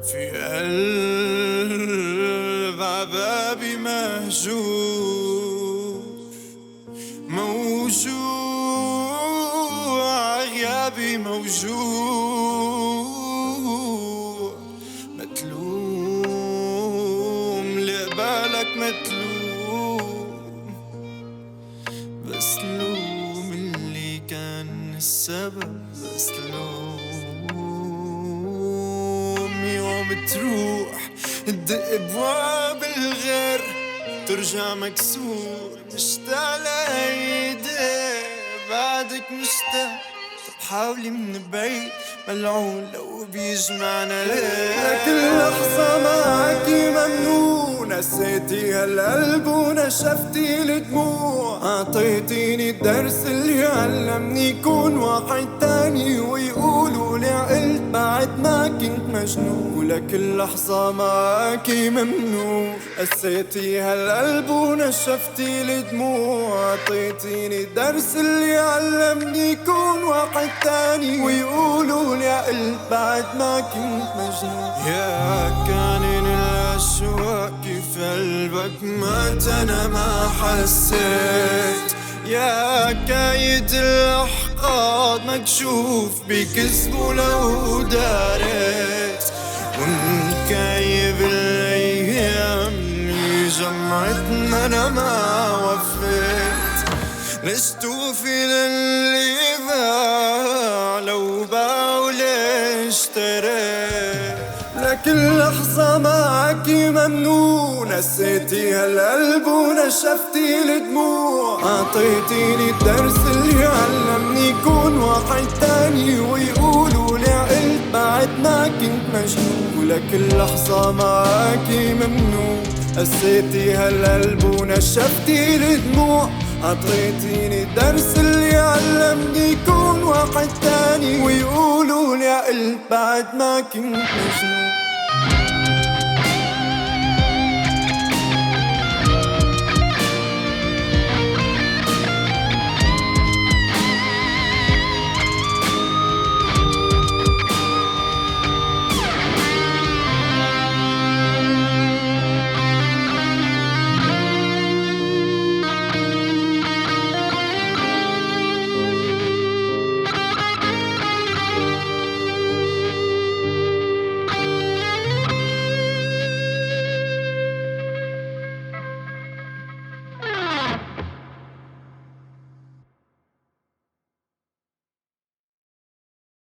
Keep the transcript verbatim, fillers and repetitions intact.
في قلب عبابي مهجور، موجوع غيابي موجوع، متلوم لقبالك متلوم، بس لوم اللي كان السبب، بس لوم يوم تروح تدق بواب الغير ترجع مكسور مشتاق لهيدي بعدك مشتاق. طب حاولي من بعيد ملعون لو بيجمعنا ليه. لكل لحظة معاكي ممنون، نسيتي هالقلب ونشفتي الدموع، عطيتيني الدرس اللي علمني كون واحد تاني، ويقولوا لي عقلت بعد ما كنت مجنون. ولكل لحظة معاكي ممنون، قسيتي هالقلب ونشفتي الدموع، عطيتيني الدرس اللي علمني كون واحد تاني، ويقولوا لي عقلت بعد ما كنت مجنون. يا كانن الأشواق كيف قلبك مات أنا ما حسيت، يا كايد الأحقاد مكشوف بكذب لو داريت، ونكايب الأيام اللي جمعتنا أنا ما وفيت، نستوفي للي باع لو باع وليش اشتريت. لكل لحظة معاكي ممنون، نسيتي هالقلب ونشفتي الدموع، عطيتيني الدرس اللي علمني كون واحد تاني، ويقولوا لي عقلت بعد ما كنت مجنون. ولكل لحظة معاكي ممنون، قسيتي هالقلب ونشفتي الدموع، عطيتيني الدرس اللي علمني كون واحد تاني، ويقولوا لي عقلت بعد ما كنت مجنون.